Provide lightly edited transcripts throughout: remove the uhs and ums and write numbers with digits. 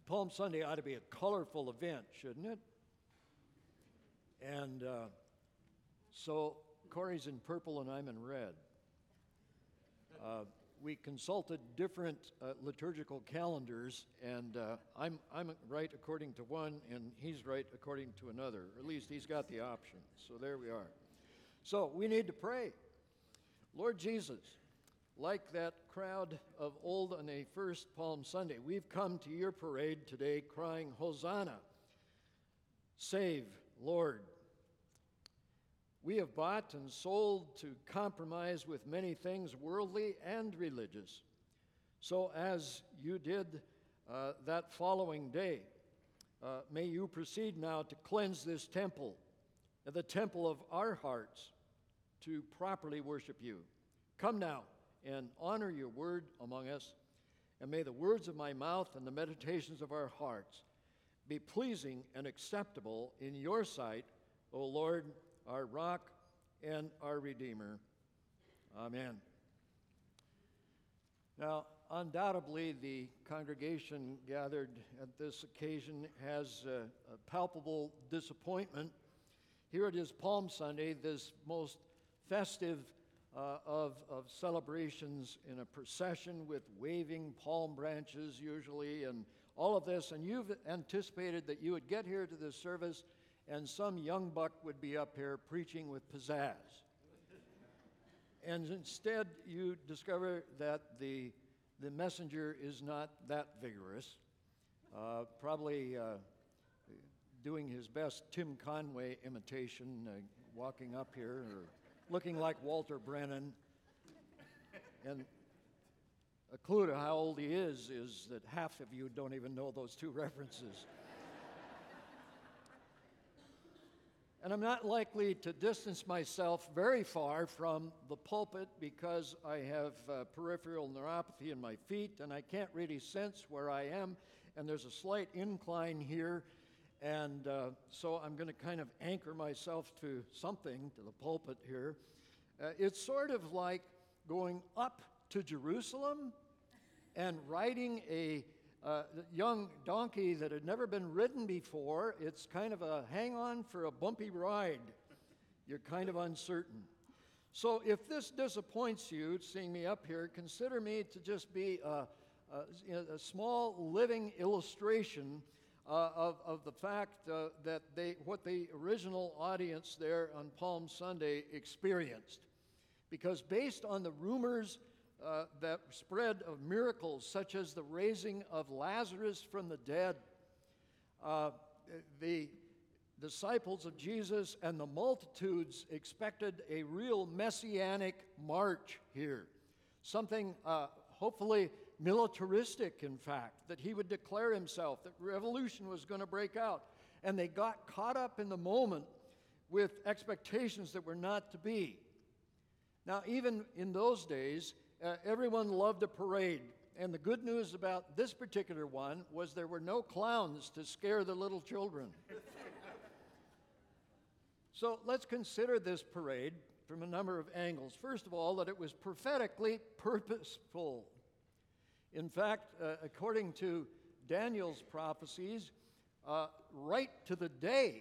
Palm Sunday ought to be a colorful event, shouldn't it? And so Corey's in purple and I'm in red. We consulted different liturgical calendars, and I'm right according to one, and he's right according to another. Or at least he's got the option. So there we are. So we need to pray. Lord Jesus, like that crowd of old on a first Palm Sunday, we've come to your parade today crying, Hosanna, save, Lord. We have bought and sold to compromise with many things, worldly and religious. So as you did that following day, may you proceed now to cleanse this temple, the temple of our hearts, to properly worship you. Come now and honor your word among us, and may the words of my mouth and the meditations of our hearts be pleasing and acceptable in your sight, O Lord, our rock and our Redeemer. Amen. Now, undoubtedly, the congregation gathered at this occasion has a palpable disappointment. Here it is Palm Sunday, this most festive of celebrations, in a procession with waving palm branches usually and all of this, and you've anticipated that you would get here to this service and some young buck would be up here preaching with pizzazz. And instead, you discover that the messenger is not that vigorous, probably doing his best Tim Conway imitation, walking up here, or looking like Walter Brennan. And a clue to how old he is that half of you don't even know those two references. And I'm not likely to distance myself very far from the pulpit because I have peripheral neuropathy in my feet and I can't really sense where I am. And there's a slight incline here. And so I'm going to kind of anchor myself to something, to the pulpit here. It's sort of like going up to Jerusalem and riding a young donkey that had never been ridden before. It's kind of a hang-on for a bumpy ride. You're kind of uncertain. So if this disappoints you, seeing me up here, consider me to just be a small living illustration of the fact that what the original audience there on Palm Sunday experienced. Because based on the rumors that spread of miracles such as the raising of Lazarus from the dead, the disciples of Jesus and the multitudes expected a real messianic march here. Something hopefully militaristic, in fact, that he would declare himself, that revolution was going to break out. And they got caught up in the moment with expectations that were not to be. Now, even in those days, everyone loved a parade. And the good news about this particular one was there were no clowns to scare the little children. So let's consider this parade from a number of angles. First of all, that it was prophetically purposeful. In fact, according to Daniel's prophecies, right to the day,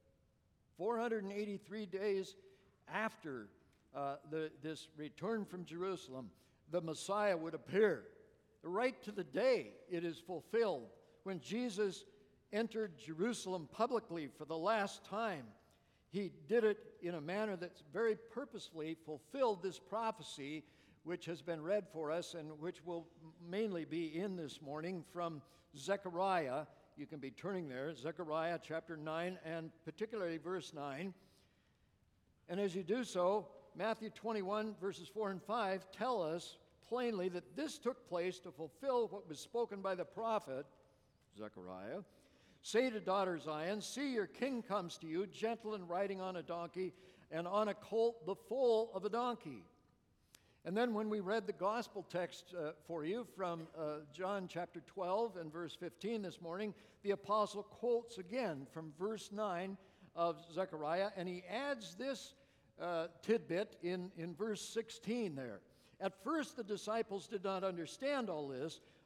483 days after this return from Jerusalem, the Messiah would appear. Right to the day it is fulfilled. When Jesus entered Jerusalem publicly for the last time, he did it in a manner that's very purposefully fulfilled this prophecy, which has been read for us and which will mainly be in this morning from Zechariah. You can be turning there, Zechariah chapter 9, and particularly verse 9. And as you do so, Matthew 21, verses 4 and 5 tell us plainly that this took place to fulfill what was spoken by the prophet, Zechariah. Say to daughter Zion, see, your king comes to you, gentle and riding on a donkey, and on a colt, the foal of a donkey. And then when we read the gospel text for you from John chapter 12 and verse 15 this morning, the apostle quotes again from verse 9 of Zechariah, and he adds this tidbit in verse 16 there. At first the disciples did not understand all this,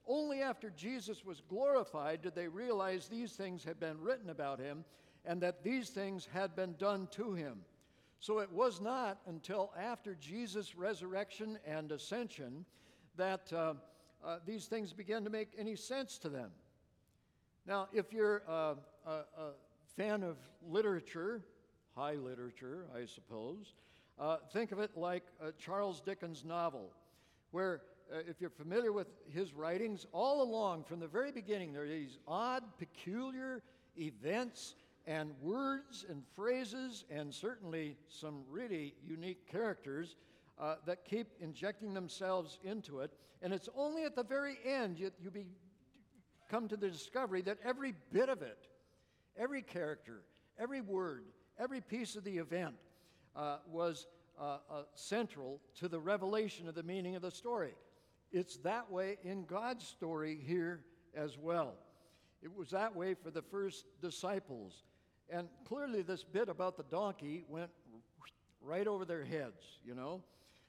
Only after Jesus was glorified did they realize these things had been written about him and that these things had been done to him. So it was not until after Jesus' resurrection and ascension that these things began to make any sense to them. Now, if you're a fan of literature, high literature, I suppose, think of it like Charles Dickens' novel, where if you're familiar with his writings, all along from the very beginning, there are these odd, peculiar events and words and phrases and certainly some really unique characters that keep injecting themselves into it. And it's only at the very end you come to the discovery that every bit of it, every character, every word, every piece of the event was central to the revelation of the meaning of the story. It's that way in God's story here as well. It was that way for the first disciples. And clearly this bit about the donkey went right over their heads, you know.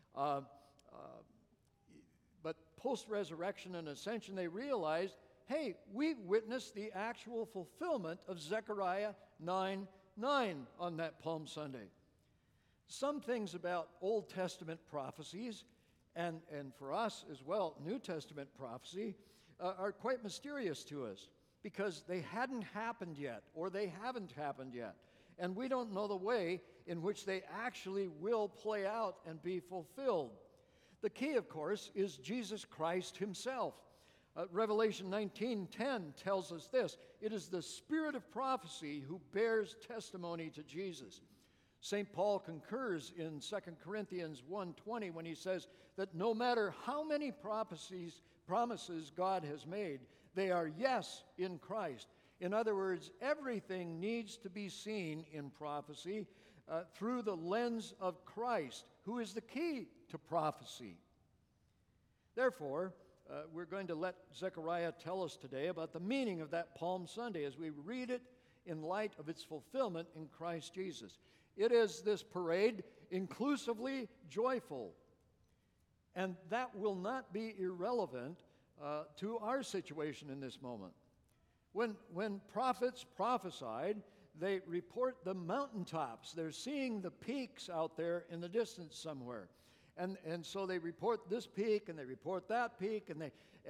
But post-resurrection and ascension, they realized, hey, we witnessed the actual fulfillment of Zechariah 9:9 on that Palm Sunday. Some things about Old Testament prophecies, and for us as well, New Testament prophecy, are quite mysterious to us because they hadn't happened yet, or they haven't happened yet. And we don't know the way in which they actually will play out and be fulfilled. The key, of course, is Jesus Christ himself. Revelation 19:10 tells us this: it is the spirit of prophecy who bears testimony to Jesus. St. Paul concurs in 2 Corinthians 1:20 when he says that no matter how many promises God has made, they are yes in Christ. In other words, everything needs to be seen in prophecy through the lens of Christ, who is the key to prophecy. Therefore, we're going to let Zechariah tell us today about the meaning of that Palm Sunday as we read it in light of its fulfillment in Christ Jesus. It is this parade inclusively joyful, and that will not be irrelevant to our situation in this moment. When prophets prophesied, they report the mountaintops. They're seeing the peaks out there in the distance somewhere. And so they report this peak and they report that peak and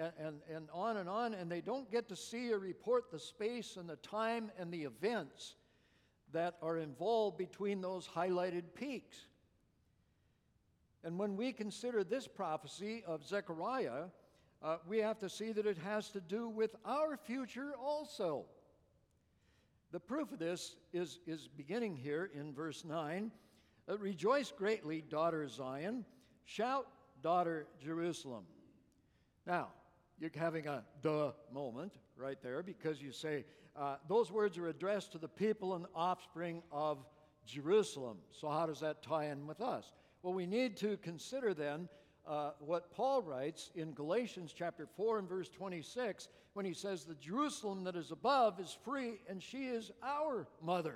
on, and they don't get to see or report the space and the time and the events that are involved between those highlighted peaks. And when we consider this prophecy of Zechariah, we have to see that it has to do with our future also. The proof of this is beginning here in verse 9. Rejoice greatly, daughter Zion. Shout, daughter Jerusalem. Now, you're having a duh moment right there because you say, those words are addressed to the people and offspring of Jerusalem. So how does that tie in with us? Well, we need to consider then what Paul writes in Galatians chapter 4 and verse 26 when he says, the Jerusalem that is above is free and she is our mother.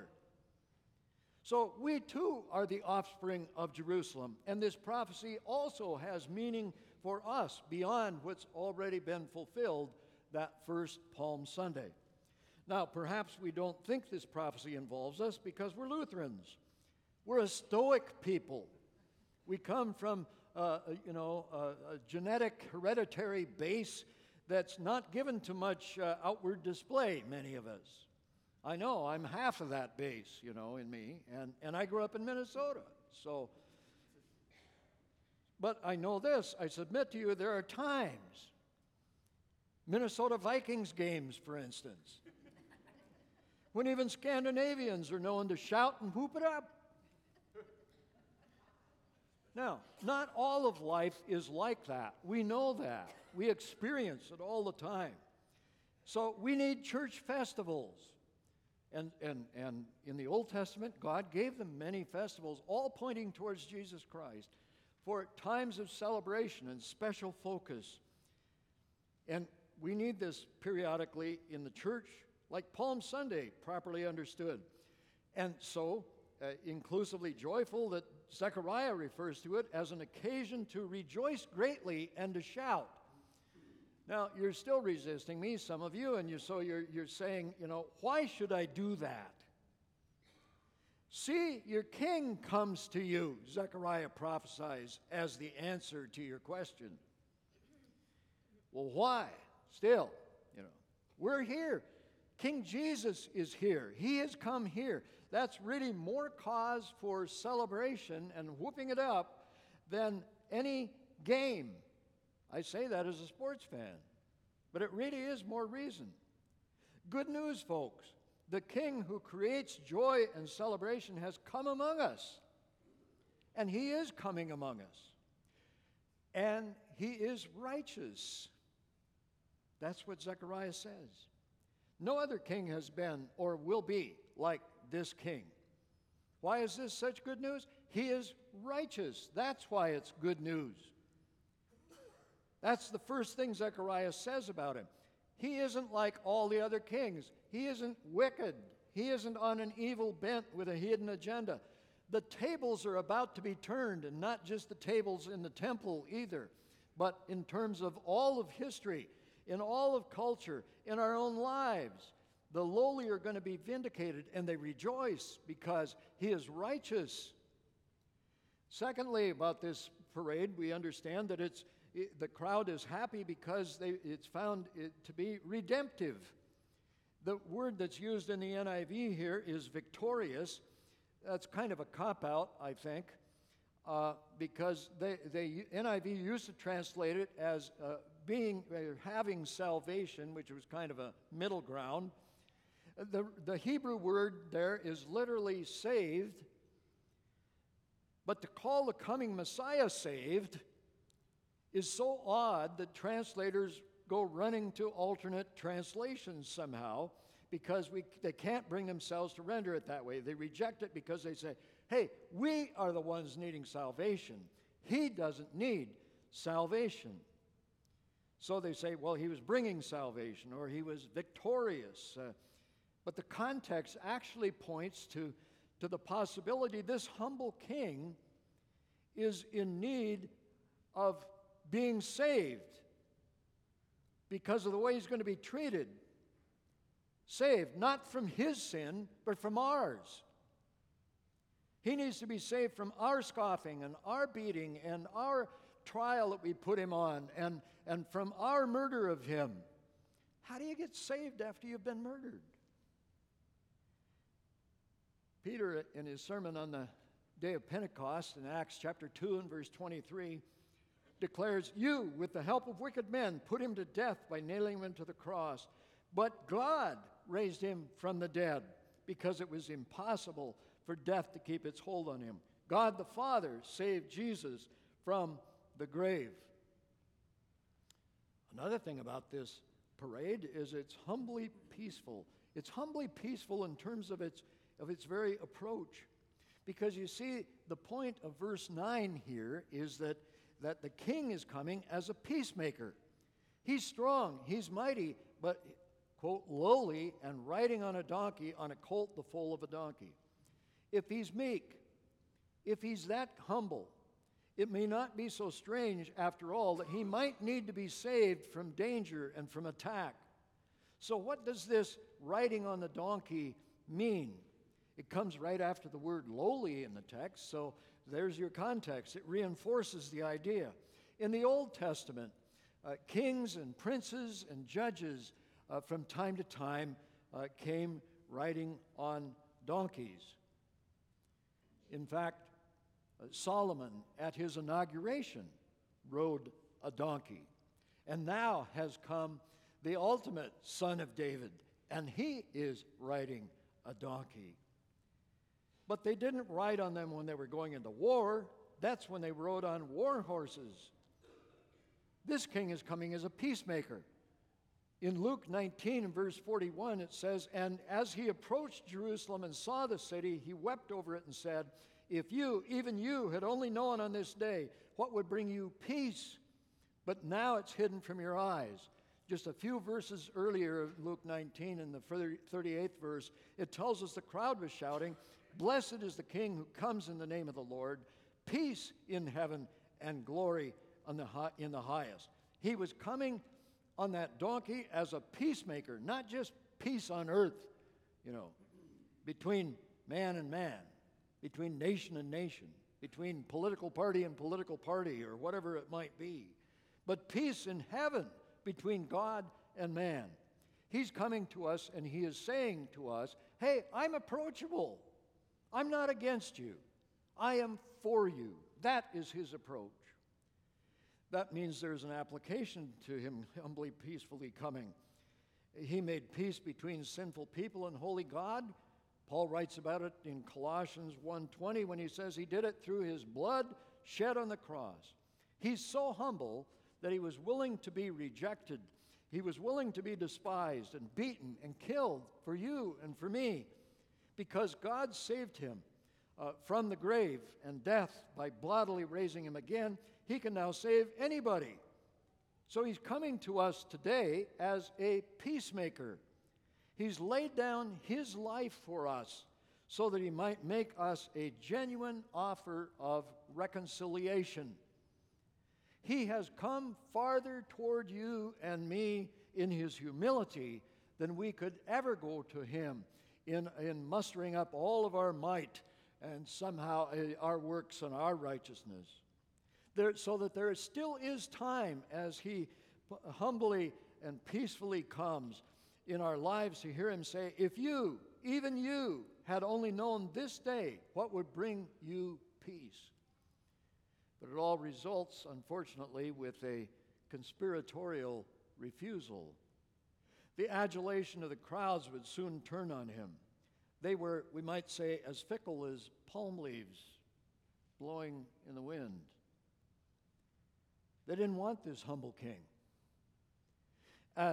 So we too are the offspring of Jerusalem, and this prophecy also has meaning for us beyond what's already been fulfilled that first Palm Sunday. Now, perhaps we don't think this prophecy involves us because we're Lutherans. We're a Stoic people. We come from a genetic hereditary base that's not given to much outward display, many of us. I know, I'm half of that base, in me, and I grew up in Minnesota. But I know this, I submit to you, there are times, Minnesota Vikings games, for instance, when even Scandinavians are known to shout and whoop it up. Now, not all of life is like that. We know that. We experience it all the time. So we need church festivals. And in the Old Testament, God gave them many festivals, all pointing towards Jesus Christ, for times of celebration and special focus. And we need this periodically in the church, like Palm Sunday, properly understood. And so, inclusively joyful, that Zechariah refers to it as an occasion to rejoice greatly and to shout. Now, you're still resisting me, some of you, and you're saying, why should I do that? See, your king comes to you, Zechariah prophesies as the answer to your question. Well, why? Still, we're here. King Jesus is here. He has come here. That's really more cause for celebration and whooping it up than any game. I say that as a sports fan, but it really is more reason. Good news, folks. The King who creates joy and celebration has come among us. And he is coming among us. And he is righteous. That's what Zechariah says. No other king has been or will be like this king. Why is this such good news? He is righteous. That's why it's good news. That's the first thing Zechariah says about him. He isn't like all the other kings. He isn't wicked. He isn't on an evil bent with a hidden agenda. The tables are about to be turned, and not just the tables in the temple either, but in terms of all of history, in all of culture, in our own lives. The lowly are going to be vindicated, and they rejoice because he is righteous. Secondly, about this parade, we understand that the crowd is happy because it's found it to be redemptive. The word that's used in the NIV here is victorious. That's kind of a cop-out, I think, because the NIV used to translate it as having salvation, which was kind of a middle ground. The Hebrew word there is literally saved, but to call the coming Messiah saved is so odd that translators go running to alternate translations somehow because they can't bring themselves to render it that way. They reject it because they say, hey, we are the ones needing salvation. He doesn't need salvation. So they say, well, he was bringing salvation or he was victorious. But the context actually points to the possibility this humble king is in need of being saved because of the way he's going to be treated. Saved, not from his sin, but from ours. He needs to be saved from our scoffing and our beating and our trial that we put him on and from our murder of him. How do you get saved after you've been murdered? Peter, in his sermon on the day of Pentecost in Acts chapter 2 and verse 23, declares, you, with the help of wicked men, put him to death by nailing him to the cross. But God raised him from the dead because it was impossible for death to keep its hold on him. God the Father saved Jesus from the grave. Another thing about this parade is it's humbly peaceful. It's humbly peaceful in terms of its very approach. Because you see, the point of verse 9 here is that the king is coming as a peacemaker. He's strong, he's mighty, but, quote, lowly and riding on a donkey, on a colt the foal of a donkey. If he's meek, if he's that humble, it may not be so strange, after all, that he might need to be saved from danger and from attack. So what does this riding on the donkey mean? It comes right after the word lowly in the text, so there's your context. It reinforces the idea. In the Old Testament, kings and princes and judges from time to time came riding on donkeys. In fact, Solomon, at his inauguration, rode a donkey. And now has come the ultimate son of David, and he is riding a donkey. But they didn't ride on them when they were going into war. That's when they rode on war horses. This king is coming as a peacemaker. In Luke 19 and verse 41, it says, and as he approached Jerusalem and saw the city, he wept over it and said, if you, even you, had only known on this day what would bring you peace, but now it's hidden from your eyes. Just a few verses earlier of Luke 19, in the 38th verse, it tells us the crowd was shouting, blessed is the King who comes in the name of the Lord, peace in heaven and glory in the highest. He was coming on that donkey as a peacemaker, not just peace on earth, between man and man, between nation and nation, between political party and political party, or whatever it might be, but peace in heaven between God and man. He's coming to us and he is saying to us, hey, I'm approachable. I'm not against you. I am for you. That is his approach. That means there's an application to him humbly, peacefully coming. He made peace between sinful people and holy God. Paul writes about it in Colossians 1:20 when he says he did it through his blood shed on the cross. He's so humble that he was willing to be rejected. He was willing to be despised and beaten and killed for you and for me, because God saved him from the grave and death by bodily raising him again. He can now save anybody. So he's coming to us today as a peacemaker. He's laid down his life for us so that he might make us a genuine offer of reconciliation. He has come farther toward you and me in his humility than we could ever go to him in mustering up all of our might and somehow our works and our righteousness. So that there still is time as he humbly and peacefully comes in our lives to hear him say, if you, even you, had only known this day what would bring you peace. But it all results, unfortunately, with a conspiratorial refusal. The adulation of the crowds would soon turn on him. They were, we might say, as fickle as palm leaves blowing in the wind. They didn't want this humble king. Now,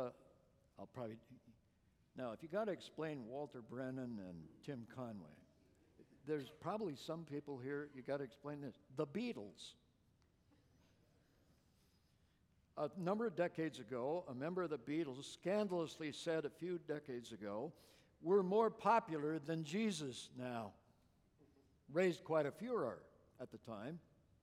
if you got to explain Walter Brennan and Tim Conway, there's probably some people here, you got to explain this. The Beatles. A number of decades ago, a member of the Beatles scandalously said a few decades ago, we're more popular than Jesus now. Raised quite a furor at the time.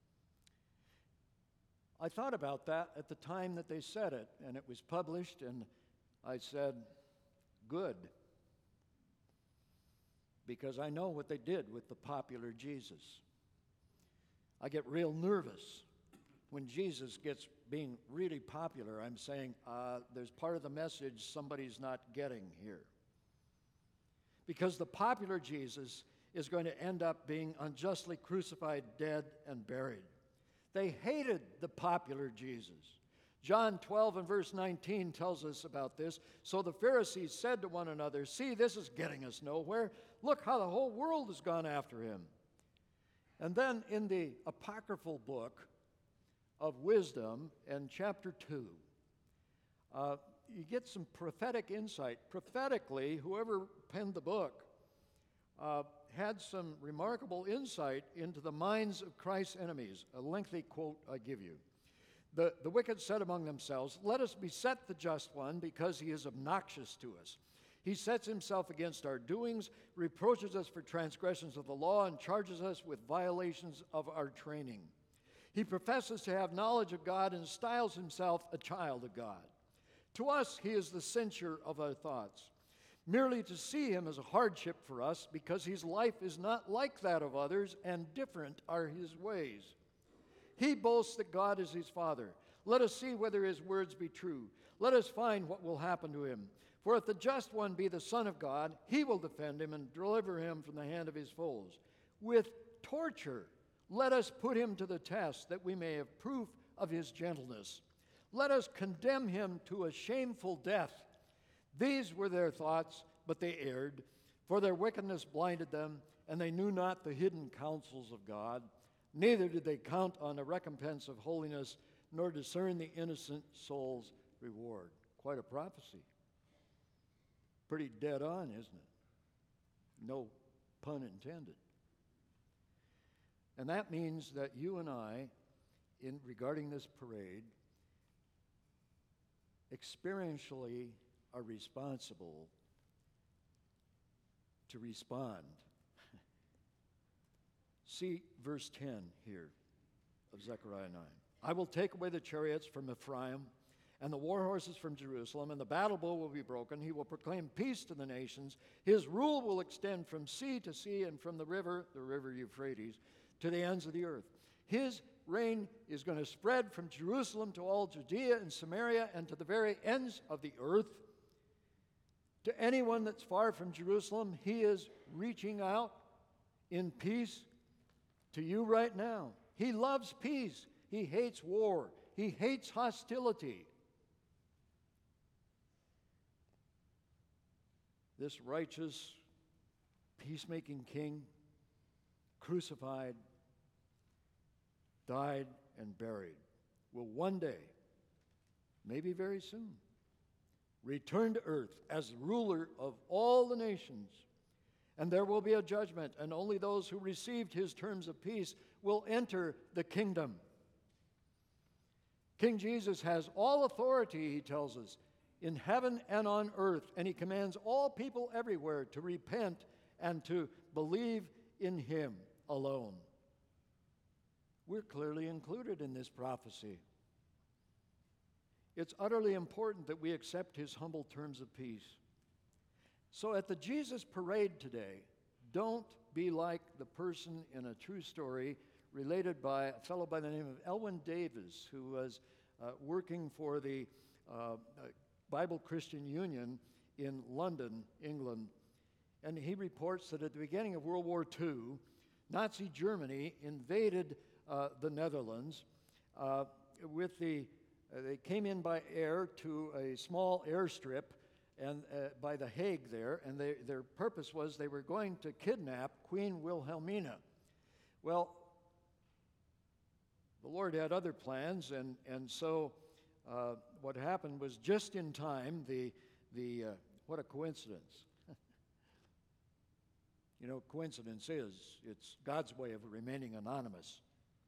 I thought about that at the time that they said it, and it was published, and I said, good. Because I know what they did with the popular Jesus. I get real nervous when Jesus gets being really popular. I'm saying there's part of the message somebody's not getting here. Because the popular Jesus is going to end up being unjustly crucified, dead, and buried. They hated the popular Jesus. John 12 and verse 19 tells us about this. So the Pharisees said to one another, see, this is getting us nowhere. Look how the whole world has gone after him. And then in the apocryphal book of Wisdom in chapter 2, you get some prophetic insight. Prophetically, whoever penned the book had some remarkable insight into the minds of Christ's enemies. A lengthy quote I give you. The wicked said among themselves, let us beset the just one because he is obnoxious to us. He sets himself against our doings, reproaches us for transgressions of the law, and charges us with violations of our training. He professes to have knowledge of God and styles himself a child of God. To us, he is the censure of our thoughts. Merely to see him is a hardship for us because his life is not like that of others, and different are his ways. He boasts that God is his Father. Let us see whether his words be true. Let us find what will happen to him. For if the just one be the Son of God, he will defend him and deliver him from the hand of his foes. With torture, let us put him to the test, that we may have proof of his gentleness. Let us condemn him to a shameful death. These were their thoughts, but they erred, for their wickedness blinded them, and they knew not the hidden counsels of God. Neither did they count on the recompense of holiness, nor discern the innocent soul's reward. Quite a prophecy. Pretty dead on, isn't it? No pun intended. And that means that you and I, regarding this parade, experientially are responsible to respond. See verse 10 here of Zechariah 9. I will take away the chariots from Ephraim and the war horses from Jerusalem, and the battle bow will be broken. He will proclaim peace to the nations. His rule will extend from sea to sea and from the river Euphrates, to the ends of the earth. His reign is going to spread from Jerusalem to all Judea and Samaria and to the very ends of the earth. To anyone that's far from Jerusalem, he is reaching out in peace to you right now. He loves peace. He hates war. He hates hostility. This righteous, peacemaking king, crucified, died, and buried, will one day, maybe very soon, return to earth as ruler of all the nations. And there will be a judgment, and only those who received his terms of peace will enter the kingdom. King Jesus has all authority, he tells us, in heaven and on earth, and he commands all people everywhere to repent and to believe in him alone. We're clearly included in this prophecy. It's utterly important that we accept his humble terms of peace. So at the Jesus parade today, don't be like the person in a true story related by a fellow by the name of Elwyn Davis, who was working for the Bible Christian Union in London, England. And he reports that at the beginning of World War II, Nazi Germany invaded the Netherlands they came in by air to a small airstrip and by The Hague there, and their purpose was they were going to kidnap Queen Wilhelmina. Well, the Lord had other plans, and so what happened was just in time, what a coincidence. You know, coincidence it's God's way of remaining anonymous.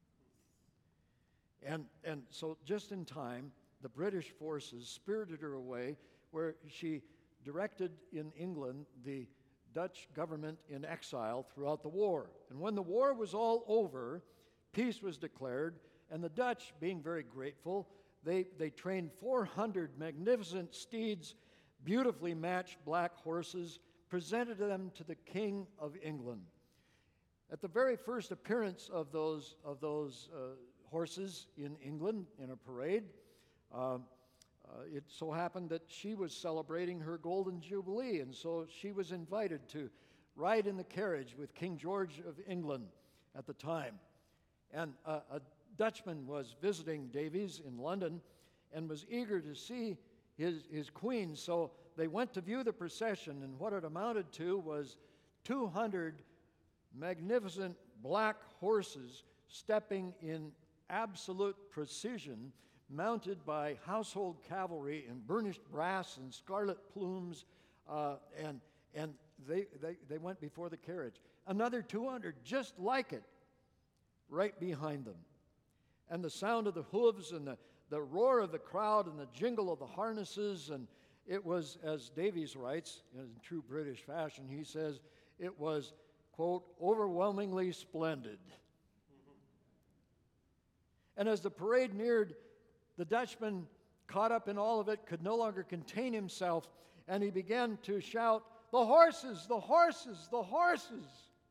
And so just in time, the British forces spirited her away, where she directed in England the Dutch government in exile throughout the war. And when the war was all over, peace was declared, and the Dutch, being very grateful, they trained 400 magnificent steeds, beautifully matched black horses, presented them to the King of England. At the very first appearance of those horses in England in a parade, it so happened that she was celebrating her Golden Jubilee, and so she was invited to ride in the carriage with King George of England at the time. And a Dutchman was visiting Davies in London and was eager to see his queen, so they went to view the procession, and what it amounted to was 200 magnificent black horses stepping in absolute precision, mounted by household cavalry in burnished brass and scarlet plumes, and they went before the carriage. Another 200 just like it right behind them. And the sound of the hooves and the roar of the crowd and the jingle of the harnesses, and it was, as Davies writes in true British fashion, he says, it was, quote, overwhelmingly splendid. And as the parade neared, the Dutchman, caught up in all of it, could no longer contain himself, and he began to shout, "The horses, the horses, the horses!"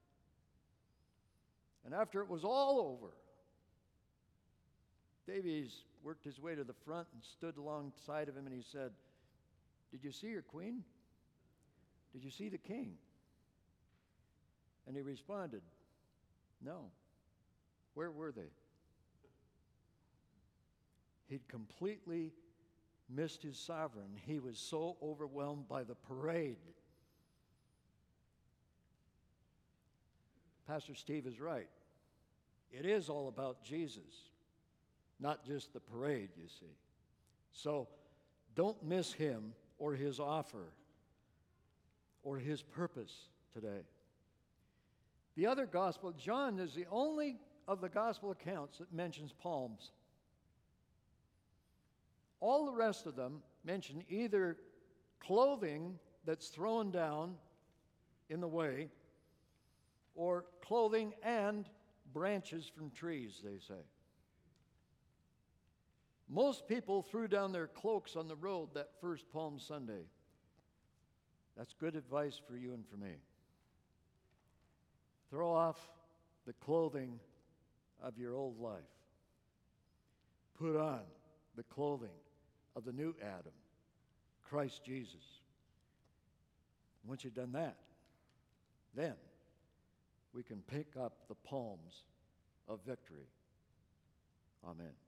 And after it was all over, Davies worked his way to the front and stood alongside of him, and he said, "Did you see your queen? Did you see the king?" And he responded, "No. Where were they?" He'd completely missed his sovereign. He was so overwhelmed by the parade. Pastor Steve is right. It is all about Jesus, not just the parade, you see. So don't miss him or his offer or his purpose today. The other gospel, John is the only of the gospel accounts that mentions palms. All the rest of them mention either clothing that's thrown down in the way, or clothing and branches from trees, they say. Most people threw down their cloaks on the road that first Palm Sunday. That's good advice for you and for me. Throw off the clothing of your old life. Put on the clothing of the new Adam, Christ Jesus. Once you've done that, then we can pick up the palms of victory. Amen.